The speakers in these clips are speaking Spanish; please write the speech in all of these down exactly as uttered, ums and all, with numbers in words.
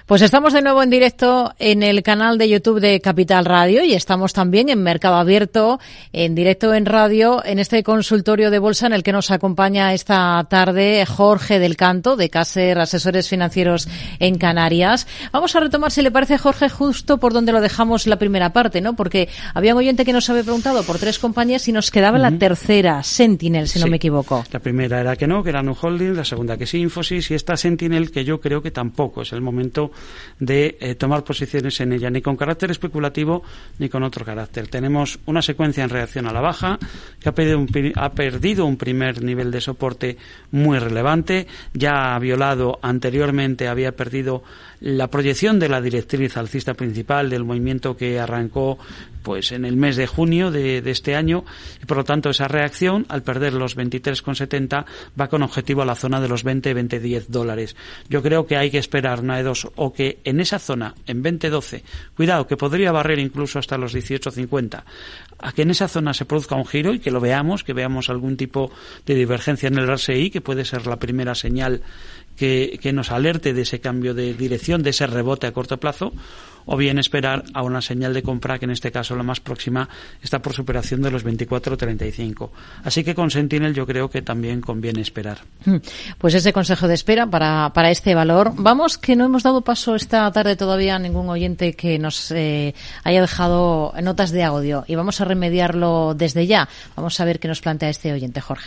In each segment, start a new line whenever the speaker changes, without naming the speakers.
Pues estamos de nuevo en directo en el canal de YouTube de Capital Radio y estamos también en Mercado Abierto, en directo en radio, en este consultorio de bolsa en el que nos acompaña esta tarde Jorge del Canto, de Caser Asesores Financieros en Canarias. Vamos a retomar, si le parece, Jorge, justo por donde lo dejamos la primera parte, ¿no? Porque había un oyente que nos había preguntado por tres compañías y nos quedaba uh-huh. la tercera, Sentinel, si sí. no me equivoco.
La primera era que no, que era Nu Holdings, la segunda que sí, Infosys, y esta Sentinel, que yo creo que tampoco es el momento de eh, tomar posiciones en ella, ni con carácter especulativo ni con otro carácter. Tenemos una secuencia en reacción a la baja que ha perdido un, ha perdido un primer nivel de soporte muy relevante, ya ha violado anteriormente, había perdido la proyección de la directriz alcista principal del movimiento que arrancó pues en el mes de junio de, de este año, y por lo tanto esa reacción, al perder los veintitrés con setenta, va con objetivo a la zona de los veinte, veinte diez dólares. Yo creo que hay que esperar una de dos, o que en esa zona, en veinte doce, cuidado, que podría barrer incluso hasta los dieciocho cincuenta, a que en esa zona se produzca un giro y que lo veamos, que veamos algún tipo de divergencia en el R S I, que puede ser la primera señal que, que nos alerte de ese cambio de dirección, de ese rebote a corto plazo, o bien esperar a una señal de compra que en este caso la más próxima está por superación de los veinticuatro treinta y cinco. Así que con Sentinel yo creo que también conviene esperar.
Pues ese consejo de espera para, para este valor. Vamos, que no hemos dado paso esta tarde todavía a ningún oyente que nos eh, haya dejado notas de audio, y vamos a remediarlo desde ya. Vamos a ver qué nos plantea este oyente, Jorge.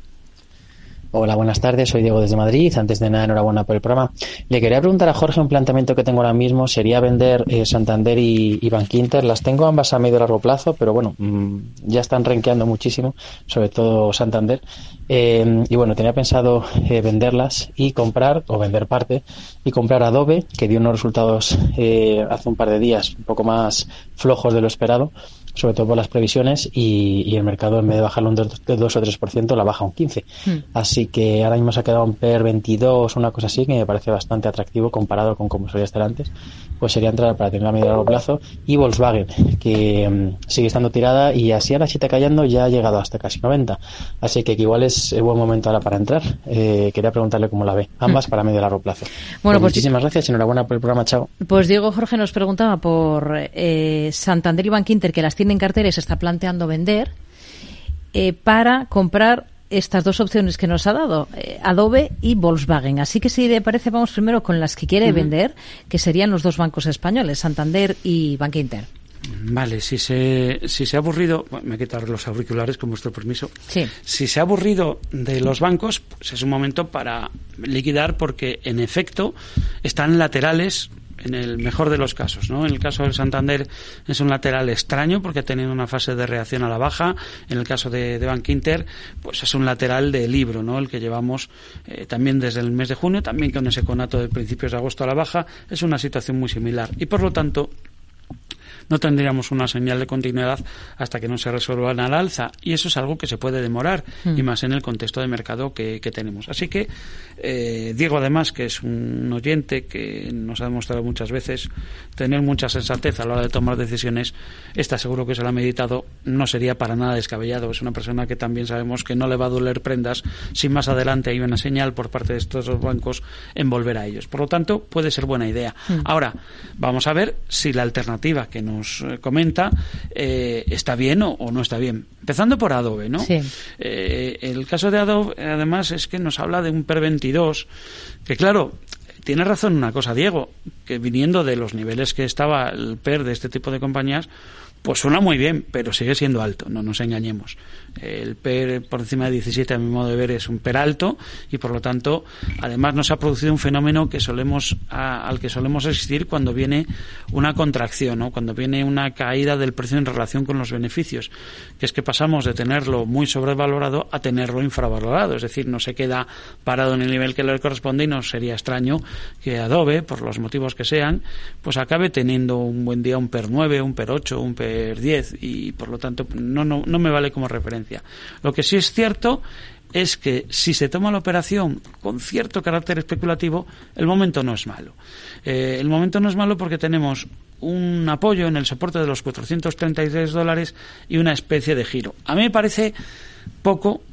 Hola, buenas tardes, soy Diego desde Madrid. Antes de nada, enhorabuena por el programa. Le quería preguntar a Jorge, un planteamiento que tengo ahora mismo sería vender eh, Santander y, y Bankinter. Las tengo ambas a medio y largo plazo, pero bueno, mmm, ya están renqueando muchísimo, sobre todo Santander. Eh, y bueno, tenía pensado eh, venderlas y comprar, o vender parte, y comprar Adobe, que dio unos resultados eh, hace un par de días un poco más flojos de lo esperado, sobre todo por las previsiones, y, y el mercado, en vez de bajarlo un dos o tres por ciento, la baja un quince por ciento. Mm. Así que ahora mismo se ha quedado un P E R veintidós, una cosa así, que me parece bastante atractivo comparado con cómo solía estar antes. Pues sería entrar para tener a medio y largo plazo. Y Volkswagen, que um, sigue estando tirada, y así ahora, si está cayendo, ya ha llegado hasta casi noventa. Así que, que igual es el buen momento ahora para entrar. Eh, quería preguntarle cómo la ve. Ambas mm. para medio y largo plazo.
Bueno, pues,
pues muchísimas gracias y enhorabuena por el programa. Chao.
Pues Diego Jorge nos preguntaba por eh, Santander y Bankinter, que las tiene en cartera y se está planteando vender, eh, para comprar estas dos opciones que nos ha dado, eh, Adobe y Volkswagen. Así que, si le parece, vamos primero con las que quiere uh-huh. vender, que serían los dos bancos españoles, Santander y Bankinter.
Vale, si se, si se ha aburrido, bueno, me voy a quitar los auriculares con vuestro permiso.
Sí.
Si se ha aburrido de los bancos, pues es un momento para liquidar, porque en efecto están laterales en el mejor de los casos, ¿no? En el caso del Santander es un lateral extraño porque ha tenido una fase de reacción a la baja. En el caso de, de Bankinter, pues es un lateral de libro, ¿no? El que llevamos eh, también desde el mes de junio, también con ese conato de principios de agosto a la baja. Es una situación muy similar y, por lo tanto, no tendríamos una señal de continuidad hasta que no se resuelvan al alza, y eso es algo que se puede demorar, mm. y más en el contexto de mercado que, que tenemos. Así que eh, Diego, además, que es un oyente que nos ha demostrado muchas veces tener mucha sensatez a la hora de tomar decisiones, está seguro que se lo ha meditado, no sería para nada descabellado. Es una persona que también sabemos que no le va a doler prendas si más adelante hay una señal por parte de estos dos bancos en volver a ellos. Por lo tanto, puede ser buena idea. Mm. Ahora, vamos a ver si la alternativa que nos comenta eh, está bien o, o no está bien. Empezando por Adobe, ¿no?
Sí.
Eh, el caso de Adobe, además, es que nos habla de un P E R veintidós, que claro, tiene razón una cosa, Diego, que viniendo de los niveles que estaba el P E R de este tipo de compañías, pues suena muy bien, pero sigue siendo alto, no nos engañemos. El P E R por encima de diecisiete, a mi modo de ver, es un P E R alto, y por lo tanto, además, nos ha producido un fenómeno que solemos a, al que solemos asistir cuando viene una contracción, ¿no? Cuando viene una caída del precio en relación con los beneficios, que es que pasamos de tenerlo muy sobrevalorado a tenerlo infravalorado, es decir, no se queda parado en el nivel que le corresponde, y nos sería extraño que Adobe, por los motivos que sean, pues acabe teniendo un buen día un P E R nueve, un P E R ocho, un P E R diez, y por lo tanto no, no, no me vale como referencia. Lo que sí es cierto es que si se toma la operación con cierto carácter especulativo, el momento no es malo. Eh, el momento no es malo porque tenemos un apoyo en el soporte de los cuatrocientos treinta y tres dólares y una especie de giro. A mí me parece poco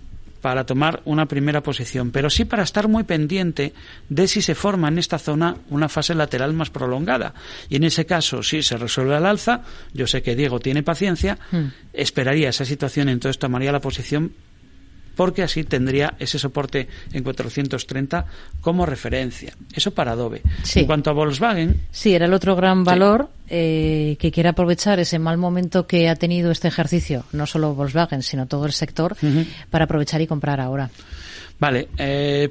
para tomar una primera posición, pero sí para estar muy pendiente de si se forma en esta zona una fase lateral más prolongada. Y en ese caso, si se resuelve al alza, yo sé que Diego tiene paciencia, mm. esperaría esa situación, entonces tomaría la posición, porque así tendría ese soporte en cuatrocientos treinta como referencia. Eso para Adobe.
Sí.
En cuanto a Volkswagen...
Sí, era el otro gran valor sí. eh, que quiere aprovechar ese mal momento que ha tenido este ejercicio, no solo Volkswagen, sino todo el sector, uh-huh. para aprovechar y comprar ahora.
Vale, eh,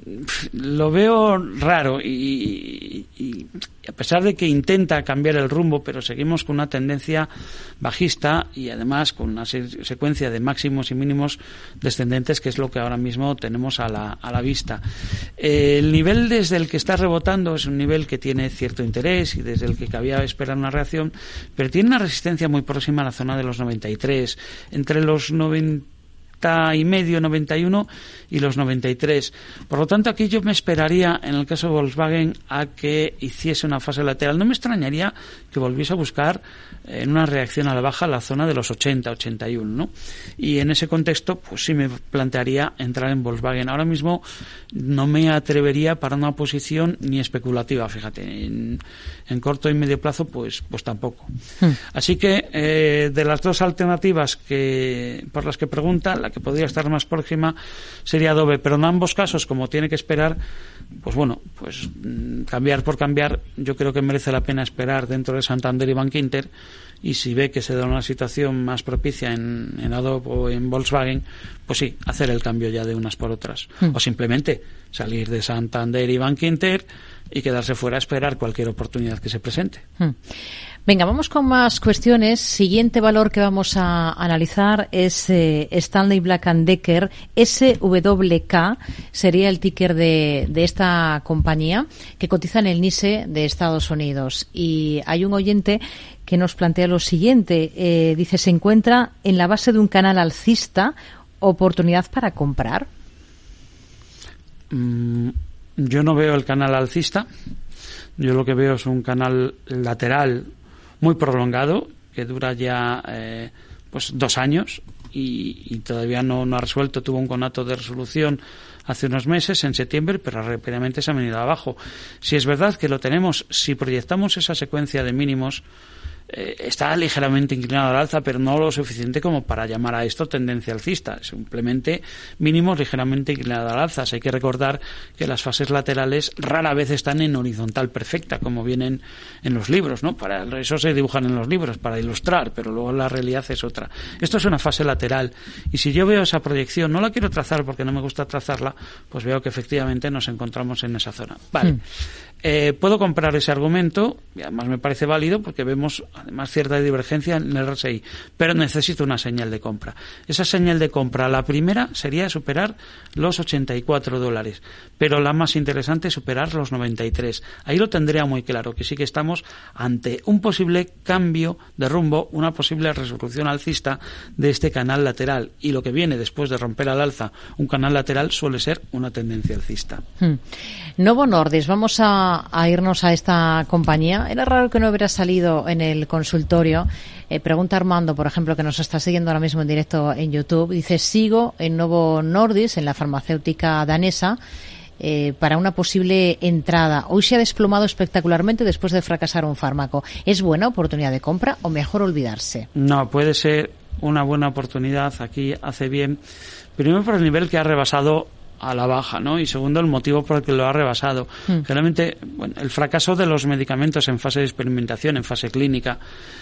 lo veo raro y, y, y a pesar de que intenta cambiar el rumbo, pero seguimos con una tendencia bajista y además con una se- secuencia de máximos y mínimos descendentes, que es lo que ahora mismo tenemos a la, a la vista. Eh, el nivel desde el que está rebotando es un nivel que tiene cierto interés y desde el que cabía esperar una reacción, pero tiene una resistencia muy próxima a la zona de los noventa y tres, entre los noventa y medio, noventa y uno y los noventa y tres. Por lo tanto, aquí yo me esperaría, en el caso de Volkswagen, a que hiciese una fase lateral. No me extrañaría que volviese a buscar en una reacción a la baja la zona de los ochenta, ochenta y uno, ¿no? Y en ese contexto, pues sí me plantearía entrar en Volkswagen. Ahora mismo no me atrevería para una posición ni especulativa, fíjate. En, en corto y medio plazo, pues, pues tampoco. Hmm. Así que, eh, de las dos alternativas que por las que pregunta, la que podría estar más próxima sería Adobe, pero en ambos casos, como tiene que esperar, pues bueno, pues cambiar por cambiar, yo creo que merece la pena esperar dentro de Santander y Bankinter, y si ve que se da una situación más propicia en, en Adobe o en Volkswagen, pues sí, hacer el cambio ya de unas por otras, mm. o simplemente salir de Santander y Bankinter y quedarse fuera a esperar cualquier oportunidad que se presente.
Mm. Venga, vamos con más cuestiones. Siguiente valor que vamos a analizar es eh, Stanley Black and Decker. S W K sería el ticker de, de esta compañía que cotiza en el N Y S E de Estados Unidos. Y hay un oyente que nos plantea lo siguiente. Eh, dice, se encuentra en la base de un canal alcista, oportunidad para comprar.
Mm, yo no veo el canal alcista. Yo lo que veo es un canal lateral muy prolongado, que dura ya eh, pues dos años y, y todavía no, no ha resuelto. Tuvo un conato de resolución hace unos meses, en septiembre, pero rápidamente se ha venido abajo. Si es verdad que lo tenemos, si proyectamos esa secuencia de mínimos, eh, está ligeramente inclinado al alza, pero no lo suficiente como para llamar a esto tendencia alcista. Simplemente mínimos ligeramente inclinados al alza. Hay que recordar que las fases laterales rara vez están en horizontal perfecta, como vienen en los libros, ¿no? Para eso se dibujan en los libros, para ilustrar, pero luego la realidad es otra. Esto es una fase lateral, y si yo veo esa proyección, no la quiero trazar porque no me gusta trazarla, pues veo que efectivamente nos encontramos en esa zona. Vale. Mm. Eh, puedo comprar ese argumento, y además me parece válido porque vemos además cierta divergencia en el R S I, pero necesito una señal de compra. Esa señal de compra, la primera sería superar los ochenta y cuatro dólares, pero la más interesante es superar los noventa y tres. Ahí lo tendría muy claro, que sí que estamos ante un posible cambio de rumbo, una posible resolución alcista de este canal lateral, y lo que viene después de romper al alza un canal lateral suele ser una tendencia alcista.
Hmm. Novo Nordisk, vamos a a irnos a esta compañía. Era raro que no hubiera salido en el consultorio. Eh, pregunta Armando, por ejemplo, que nos está siguiendo ahora mismo en directo en YouTube. Dice, sigo en Novo Nordisk, en la farmacéutica danesa, eh, para una posible entrada. Hoy se ha desplomado espectacularmente después de fracasar un fármaco. ¿Es buena oportunidad de compra o mejor olvidarse?
No, puede ser una buena oportunidad. Aquí hace bien. Primero por el nivel que ha rebasado a la baja, ¿no? Y segundo, el motivo por el que lo ha rebasado. Mm. Generalmente, bueno, el fracaso de los medicamentos en fase de experimentación, en fase clínica,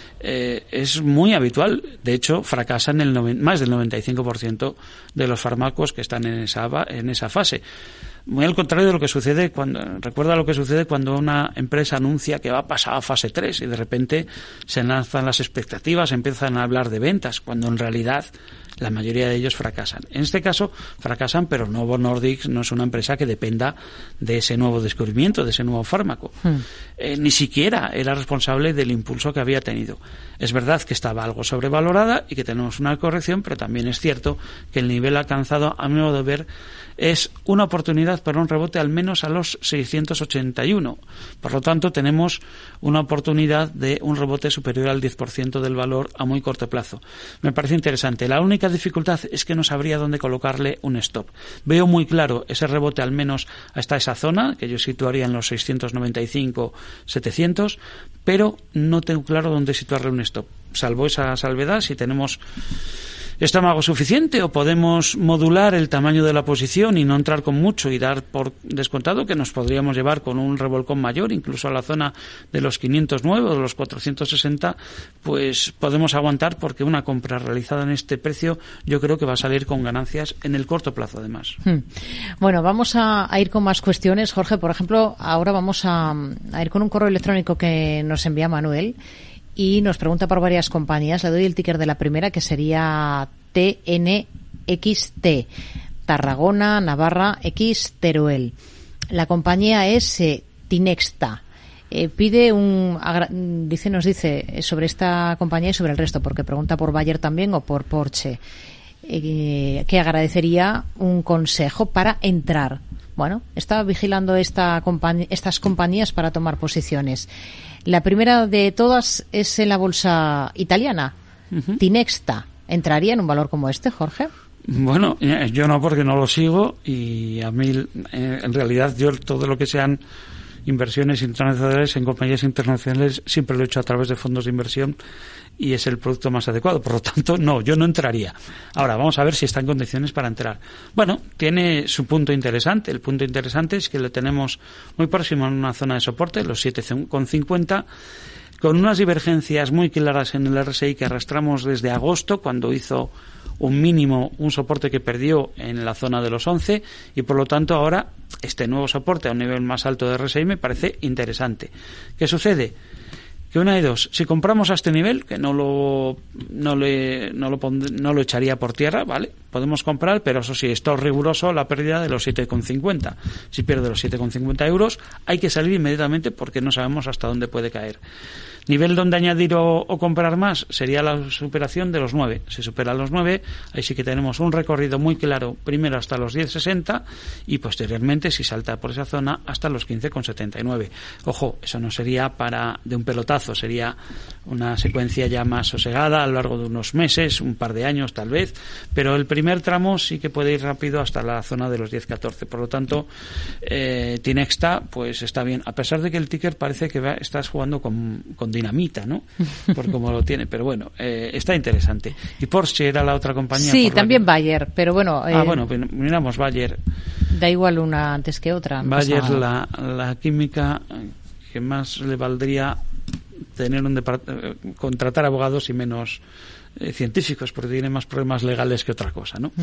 eh, es muy habitual. De hecho, fracasan el noven, más del noventa y cinco por ciento de los fármacos que están en esa, en esa fase. Muy al contrario de lo que sucede cuando, recuerda lo que sucede cuando una empresa anuncia que va a pasar a fase tres y de repente se lanzan las expectativas, empiezan a hablar de ventas, cuando en realidad la mayoría de ellos fracasan. En este caso fracasan, pero Novo Nordisk no es una empresa que dependa de ese nuevo descubrimiento, de ese nuevo fármaco. Mm. Eh, ni siquiera era responsable del impulso que había tenido. Es verdad que estaba algo sobrevalorada y que tenemos una corrección, pero también es cierto que el nivel alcanzado, a mi modo de ver, es una oportunidad dificultad para un rebote al menos a los seiscientos ochenta y uno. Por lo tanto, tenemos una oportunidad de un rebote superior al diez por ciento del valor a muy corto plazo. Me parece interesante. La única dificultad es que no sabría dónde colocarle un stop. Veo muy claro ese rebote al menos hasta esa zona, que yo situaría en los seiscientos noventa y cinco, setecientos, pero no tengo claro dónde situarle un stop. Salvo esa salvedad, si tenemos estómago suficiente o podemos modular el tamaño de la posición y no entrar con mucho y dar por descontado que nos podríamos llevar con un revolcón mayor, incluso a la zona de los quinientos nueve o de los cuatrocientos sesenta, pues podemos aguantar, porque una compra realizada en este precio yo creo que va a salir con ganancias en el corto plazo además.
Hmm. Bueno, vamos a, a ir con más cuestiones, Jorge. Por ejemplo, ahora vamos a, a ir con un correo electrónico que nos envía Manuel y nos pregunta por varias compañías. Le doy el ticker de la primera, que sería T N X T, Tarragona, Navarra, X, Teruel. La compañía es eh, Tinexta. Eh, pide un, dice, nos dice sobre esta compañía y sobre el resto, porque pregunta por Bayer también o por Porsche, eh, que agradecería un consejo para entrar. Bueno, está vigilando esta compañ- estas compañías para tomar posiciones. La primera de todas es en la bolsa italiana, uh-huh. Tinexta. ¿Entraría en un valor como este, Jorge?
Bueno, yo no, porque no lo sigo, y a mí, en realidad, yo todo lo que sean inversiones internacionales en compañías internacionales siempre lo he hecho a través de fondos de inversión y es el producto más adecuado. Por lo tanto, no, yo no entraría. Ahora, vamos a ver si está en condiciones para entrar. Bueno, tiene su punto interesante. El punto interesante es que lo tenemos muy próximo en una zona de soporte, los siete coma cincuenta, con unas divergencias muy claras en el R S I que arrastramos desde agosto, cuando hizo un mínimo, un soporte que perdió en la zona de los once, y por lo tanto ahora este nuevo soporte a un nivel más alto de R S I me parece interesante. ¿Qué sucede? Que una de dos, si compramos a este nivel, que no lo no le no lo pond- no lo echaría por tierra, ¿vale? Podemos comprar, pero eso sí, esto es riguroso la pérdida de los siete coma cincuenta. Si pierde los siete coma cincuenta euros, hay que salir inmediatamente, porque no sabemos hasta dónde puede caer. Nivel donde añadir o, o comprar más sería la superación de los nueve. Si supera los nueve, ahí sí que tenemos un recorrido muy claro, primero hasta los diez coma sesenta y posteriormente, si salta por esa zona, hasta los quince coma setenta y nueve. Ojo, eso no sería para de un pelotazo, sería una secuencia ya más sosegada a lo largo de unos meses, un par de años tal vez, pero el primer tramo sí que puede ir rápido hasta la zona de los diez catorce. Por lo tanto, eh, Tinexta pues está bien, a pesar de que el ticker parece que va, estás jugando con, con dinamita, ¿no? Por cómo lo tiene, pero bueno, eh, está interesante. Y Porsche era la otra compañía.
Sí, también la... Bayer, pero bueno.
Ah, eh, bueno, pues miramos Bayer.
Da igual una antes que otra. No
Bayer, la, la química que más le valdría tener un depart- contratar abogados y menos eh, científicos, porque tiene más problemas legales que otra cosa, ¿no? Mm.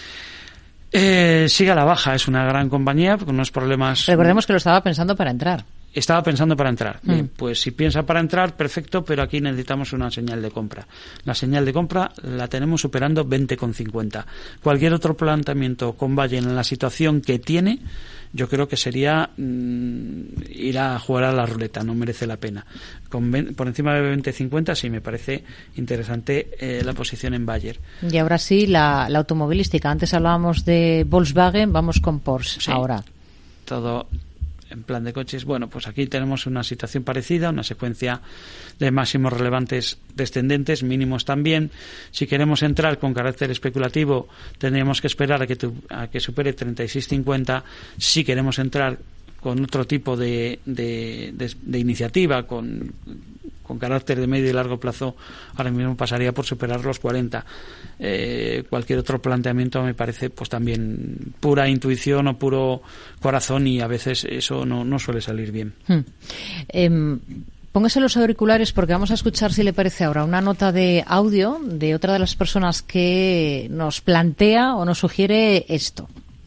Eh, sigue a la baja, es una gran compañía con unos problemas.
Recordemos que lo estaba pensando para entrar.
Estaba pensando para entrar.
Mm.
Bien, pues si piensa para entrar, perfecto, pero aquí necesitamos una señal de compra. La señal de compra la tenemos superando veinte coma cincuenta. Cualquier otro planteamiento con Bayer en la situación que tiene, yo creo que sería mmm, ir a jugar a la ruleta, no merece la pena. Con, por encima de veinte coma cincuenta sí me parece interesante eh, la posición en Bayer.
Y ahora sí, la, la automovilística. Antes hablábamos de Volkswagen, vamos con Porsche
sí,
ahora.
Todo en plan de coches. Bueno, pues aquí tenemos una situación parecida, una secuencia de máximos relevantes descendentes, mínimos también. Si queremos entrar con carácter especulativo, tendríamos que esperar a que, tu, a que supere treinta y seis cincuenta. Si queremos entrar con otro tipo de, de, de, de iniciativa, con, con carácter de medio y largo plazo, ahora mismo pasaría por superar los cuarenta. Eh, cualquier otro planteamiento me parece pues también pura intuición o puro corazón, y a veces eso no, no suele salir bien.
Hmm. Eh, póngase los auriculares, porque vamos a escuchar, si le parece ahora, una nota de audio de otra de las personas que nos plantea o nos sugiere esto.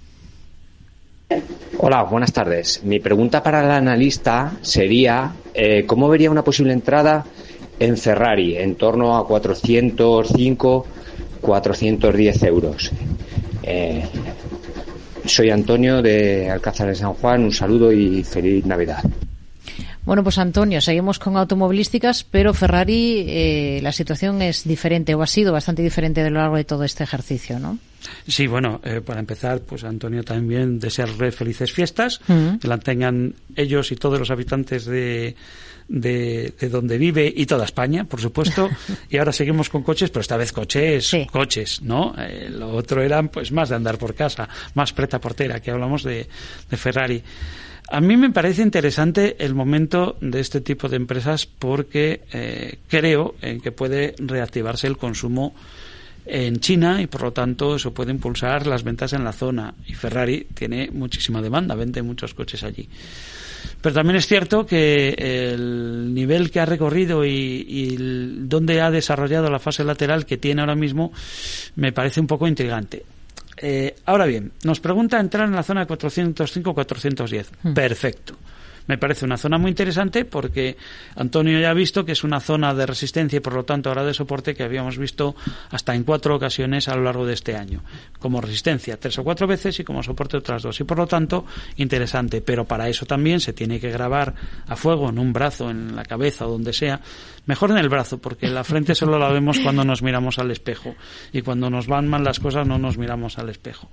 Hola, buenas tardes. Mi pregunta para el analista sería eh, ¿cómo vería una posible entrada en Ferrari en torno a cuatrocientos cinco, cuatrocientos diez euros? Eh, soy Antonio de Alcázar de San Juan. Un saludo y feliz Navidad.
Bueno, pues Antonio, seguimos con automovilísticas, pero Ferrari, eh, la situación es diferente, o ha sido bastante diferente a lo largo de todo este ejercicio, ¿no?
Sí, bueno, eh, para empezar, pues Antonio también desearle felices fiestas,
uh-huh.
que la tengan ellos y todos los habitantes de, de, de donde vive y toda España, por supuesto. Y ahora seguimos con coches, pero esta vez coches,
sí.
coches, ¿no? Eh, lo otro eran pues más de andar por casa, más preta-portera, que hablamos de, de Ferrari. A mí me parece interesante el momento de este tipo de empresas porque eh, creo en que puede reactivarse el consumo en China y por lo tanto eso puede impulsar las ventas en la zona, y Ferrari tiene muchísima demanda, vende muchos coches allí. Pero también es cierto que el nivel que ha recorrido y, y el, donde ha desarrollado la fase lateral que tiene ahora mismo me parece un poco intrigante. Eh, ahora bien, nos pregunta entrar en la zona de cuatrocientos cinco cuatrocientos diez. Hmm. Perfecto. Me parece una zona muy interesante porque Antonio ya ha visto que es una zona de resistencia y por lo tanto ahora de soporte que habíamos visto hasta en cuatro ocasiones a lo largo de este año. Como resistencia tres o cuatro veces y como soporte otras dos. Y por lo tanto interesante. Pero para eso también se tiene que grabar a fuego en un brazo, en la cabeza o donde sea. Mejor en el brazo porque la frente solo la vemos cuando nos miramos al espejo. Y cuando nos van mal las cosas no nos miramos al espejo.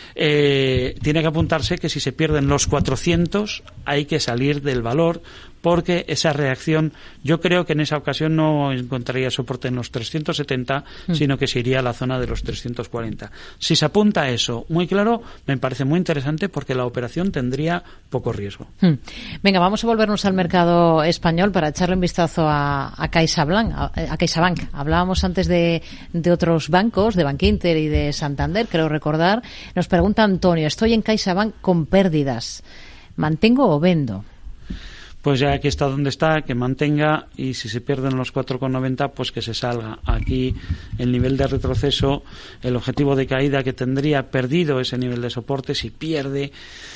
Eh, tiene que apuntarse que si se pierden los cuatrocientos hay que salir del valor porque esa reacción yo creo que en esa ocasión no encontraría soporte en los trescientos setenta mm. sino que se iría a la zona de los trescientos cuarenta. Si se apunta a eso muy claro me parece muy interesante porque la operación tendría poco riesgo.
Mm. Venga, vamos a volvernos al mercado español para echarle un vistazo a, a CaixaBank, a, a CaixaBank. Hablábamos antes de, de otros bancos, de Bankinter y de Santander, creo recordar. Nos pregunta Antonio, estoy en CaixaBank con pérdidas, ¿mantengo o vendo?
Pues ya aquí está donde está, que mantenga y si se pierden los cuatro con noventa pues que se salga. Aquí el nivel de retroceso, el objetivo de caída que tendría perdido ese nivel de soporte, si pierde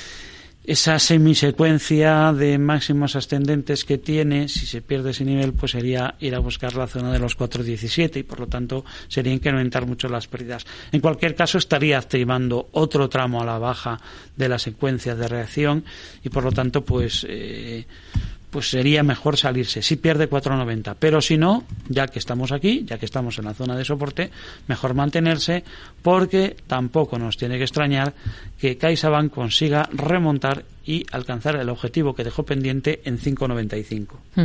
esa semisecuencia de máximos ascendentes que tiene, si se pierde ese nivel pues sería ir a buscar la zona de los cuatro diecisiete y por lo tanto sería incrementar mucho las pérdidas. En cualquier caso estaría activando otro tramo a la baja de la secuencia de reacción y por lo tanto pues eh, pues sería mejor salirse si pierde cuatro noventa, pero si no, ya que estamos aquí, ya que estamos en la zona de soporte, mejor mantenerse porque tampoco nos tiene que extrañar que CaixaBank consiga remontar y alcanzar el objetivo que dejó pendiente en cinco noventa y cinco.
Hmm.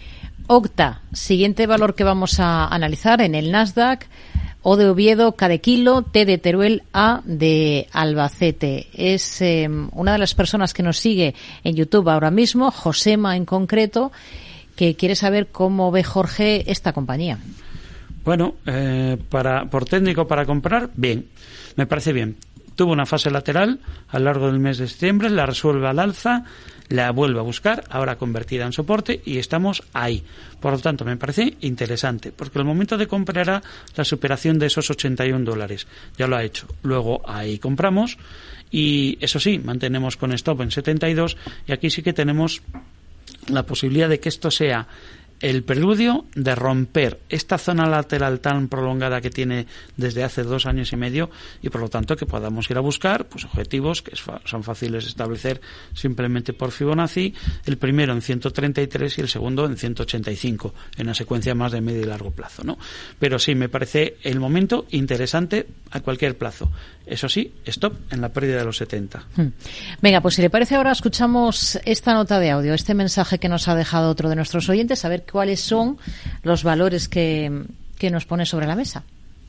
Octa, siguiente valor que vamos a analizar en el Nasdaq. O de Oviedo, K de Kilo, T de Teruel, A de Albacete. Es eh, una de las personas que nos sigue en YouTube ahora mismo, Josema en concreto, que quiere saber cómo ve Jorge esta compañía.
Bueno, eh, para por técnico para comprar, bien, me parece bien. Tuvo una fase lateral a lo largo del mes de septiembre, la resuelve al alza, la vuelve a buscar, ahora convertida en soporte y estamos ahí. Por lo tanto, me parece interesante, porque el momento de comprar era la superación de esos ochenta y un dólares. Ya lo ha hecho. Luego ahí compramos y eso sí, mantenemos con stop en setenta y dos y aquí sí que tenemos la posibilidad de que esto sea el preludio de romper esta zona lateral tan prolongada que tiene desde hace dos años y medio y por lo tanto que podamos ir a buscar pues objetivos que son fáciles de establecer simplemente por Fibonacci, el primero en ciento treinta y tres y el segundo en ciento ochenta y cinco en una secuencia más de medio y largo plazo, ¿no? Pero sí, me parece el momento interesante a cualquier plazo. Eso sí, stop en la pérdida de los setenta.
Venga, pues si le parece ahora escuchamos esta nota de audio, este mensaje que nos ha dejado otro de nuestros oyentes, a ver cuáles son los valores que, que nos pone sobre la mesa.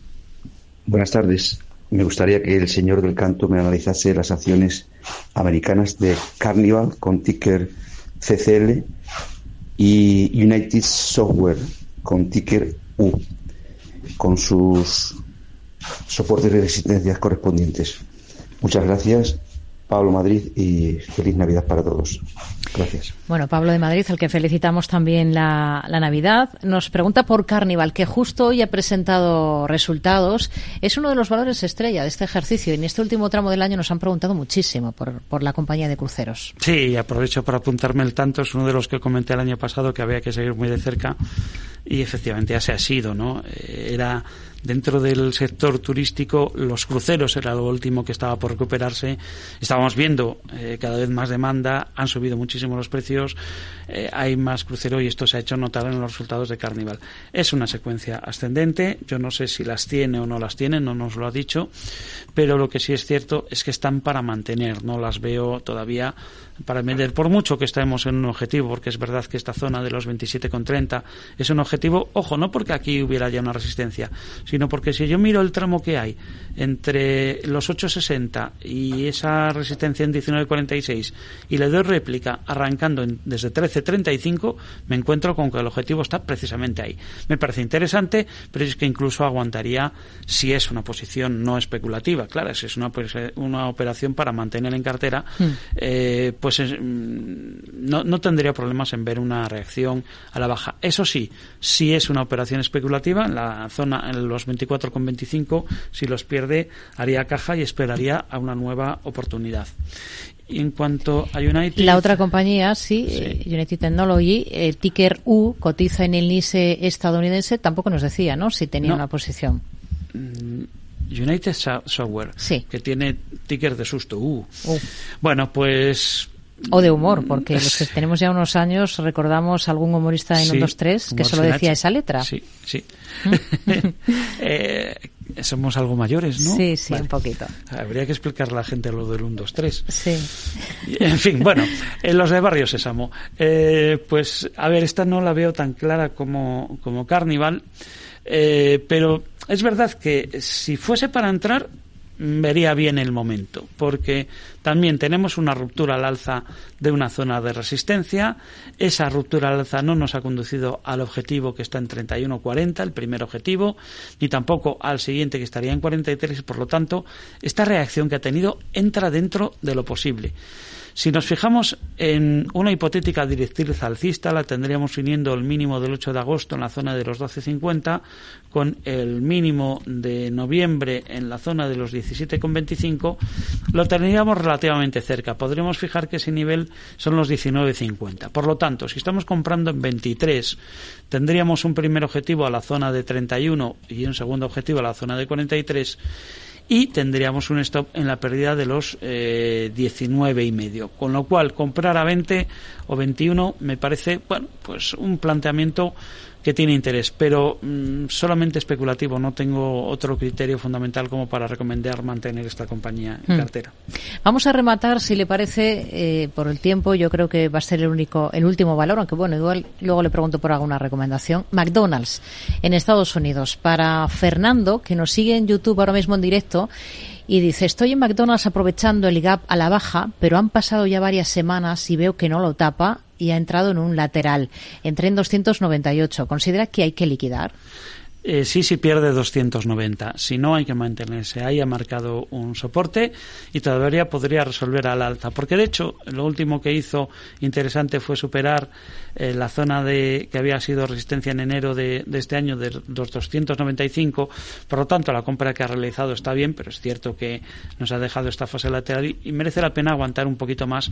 Buenas tardes. Me gustaría que el señor del canto me analizase las acciones americanas de Carnival con ticker C C L y United Software con ticker U, con sus soportes y resistencias correspondientes. Muchas gracias, Pablo Madrid, y feliz Navidad para todos. Gracias.
Bueno, Pablo de Madrid, al que felicitamos también la, la Navidad, nos pregunta por Carnival, que justo hoy ha presentado resultados. Es uno de los valores estrella de este ejercicio y en este último tramo del año nos han preguntado muchísimo por, por la compañía de cruceros.
Sí, aprovecho para apuntarme el tanto. Es uno de los que comenté el año pasado que había que seguir muy de cerca y efectivamente así ha sido, ¿no? Era dentro del sector turístico los cruceros era lo último que estaba por recuperarse. Estábamos viendo eh, cada vez más demanda, han subido muchísimo los precios, eh, hay más crucero y esto se ha hecho notar en los resultados de Carnival. Es una secuencia ascendente, yo no sé si las tiene o no las tiene, no nos lo ha dicho, pero lo que sí es cierto es que están para mantener, no las veo todavía para vender, por mucho que estemos en un objetivo, porque es verdad que esta zona de los veintisiete con treinta es un objetivo, ojo, no porque aquí hubiera ya una resistencia, sino porque si yo miro el tramo que hay entre los ocho sesenta y esa resistencia en diecinueve cuarenta y seis y le doy réplica arrancando en, desde trece treinta y cinco, me encuentro con que el objetivo está precisamente ahí. Me parece interesante, pero es que incluso aguantaría si es una posición no especulativa, claro, si es una, una operación para mantener en cartera, mm. eh, pues es, no, no tendría problemas en ver una reacción a la baja. Eso sí, si es una operación especulativa, en la zona, en los veinticuatro con veinticinco, si los pierde, haría caja y esperaría a una nueva oportunidad. Y en cuanto a United...
La otra compañía, sí, sí. Eh, United Technology, eh, ticker U, cotiza en el índice estadounidense, tampoco nos decía, ¿no?, si tenía no. una posición.
United Software,
sí.
que tiene ticker de susto. Uh.
Uh.
Bueno, pues...
O de humor, porque los que tenemos ya unos años recordamos algún humorista en
sí,
un dos tres que solo decía esa letra.
Sí, sí. eh, somos algo mayores, ¿no?
Sí, sí,
vale.
Un poquito.
Habría que explicarle a la gente lo del uno dos tres.
Sí.
En fin, bueno, en los de Barrio Sésamo. Eh, pues, a ver, esta no la veo tan clara como, como Carnival, eh, pero es verdad que si fuese para entrar, vería bien el momento, porque también tenemos una ruptura al alza de una zona de resistencia. Esa ruptura al alza no nos ha conducido al objetivo que está en treinta y uno cuarenta, el primer objetivo, ni tampoco al siguiente que estaría en cuarenta y tres, por lo tanto, esta reacción que ha tenido entra dentro de lo posible. Si nos fijamos en una hipotética directriz alcista, la tendríamos uniendo el mínimo del ocho de agosto en la zona de los doce cincuenta con el mínimo de noviembre en la zona de los diecisiete con veinticinco, lo tendríamos relativamente cerca. Podríamos fijar que ese nivel son los diecinueve cincuenta. Por lo tanto, si estamos comprando en veintitrés, tendríamos un primer objetivo a la zona de treinta y uno y un segundo objetivo a la zona de cuarenta y tres. Y tendríamos un stop en la pérdida de los eh, diecinueve y medio, con lo cual comprar a veinte o veintiuno me parece, bueno, pues un planteamiento que tiene interés, pero mmm, solamente especulativo. No tengo otro criterio fundamental como para recomendar mantener esta compañía en mm. cartera.
Vamos a rematar, si le parece, eh, por el tiempo. Yo creo que va a ser el único, el último valor, aunque bueno, igual luego le pregunto por alguna recomendación. McDonald's en Estados Unidos. Para Fernando, que nos sigue en YouTube ahora mismo en directo. Y dice, estoy en McDonald's aprovechando el gap a la baja, pero han pasado ya varias semanas y veo que no lo tapa y ha entrado en un lateral. Entré en doscientos noventa y ocho. ¿Considera que hay que liquidar?
Eh, sí, sí pierde doscientos noventa. Si no, hay que mantenerse. Ahí ha marcado un soporte y todavía podría resolver al alza. Porque, de hecho, lo último que hizo interesante fue superar eh, la zona de que había sido resistencia en enero de, de este año de los doscientos noventa y cinco. Por lo tanto, la compra que ha realizado está bien, pero es cierto que nos ha dejado esta fase lateral y, y merece la pena aguantar un poquito más.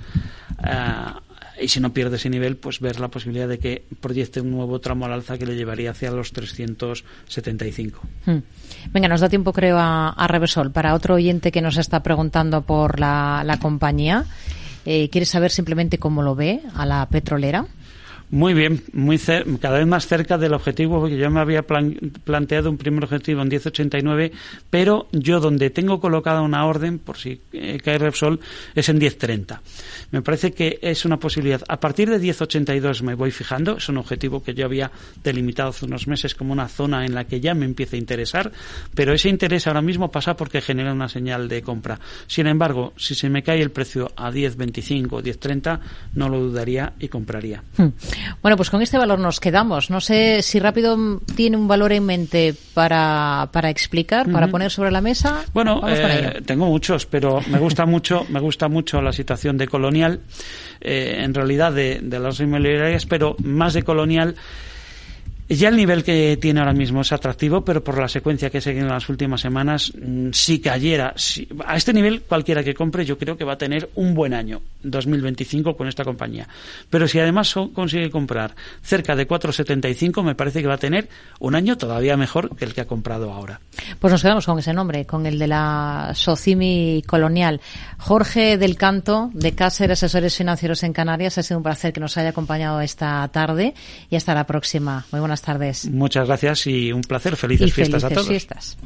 Uh, y si no pierde ese nivel, pues ver la posibilidad de que proyecte un nuevo tramo al alza que le llevaría hacia los trescientos setenta y cinco. Hmm.
Venga, nos da tiempo, creo, a, a Revesol. Para otro oyente que nos está preguntando por la, la compañía, eh, ¿quiere saber simplemente cómo lo ve a la petrolera?
Muy bien, muy cer- cada vez más cerca del objetivo, porque yo me había plan- planteado un primer objetivo en diez ochenta y nueve, pero yo donde tengo colocada una orden, por si eh, cae Repsol, es en diez treinta. Me parece que es una posibilidad. A partir de diez ochenta y dos me voy fijando, es un objetivo que yo había delimitado hace unos meses como una zona en la que ya me empieza a interesar, pero ese interés ahora mismo pasa porque genera una señal de compra. Sin embargo, si se me cae el precio a diez veinticinco o diez treinta, no lo dudaría y compraría.
Hmm. Bueno, pues con este valor nos quedamos. No sé si rápido tiene un valor en mente para, para explicar, para uh-huh. poner sobre la mesa.
Bueno, eh, tengo muchos, pero me gusta mucho, me gusta mucho la situación de Colonial, eh, en realidad de, de las inmobiliarias, pero más de Colonial. Ya el nivel que tiene ahora mismo es atractivo, pero por la secuencia que sigue en las últimas semanas, si cayera, si, a este nivel cualquiera que compre yo creo que va a tener un buen año, dos mil veinticinco, con esta compañía. Pero si además so, consigue comprar cerca de cuatro setenta y cinco, me parece que va a tener un año todavía mejor que el que ha comprado ahora.
Pues nos quedamos con ese nombre, con el de la Socimi Colonial. Jorge del Canto, de Caser Asesores Financieros en Canarias, ha sido un placer que nos haya acompañado esta tarde y hasta la próxima. Muy buenas tardes.
Muchas gracias y un placer. Felices
y
fiestas
felices
a todos.
Fiestas.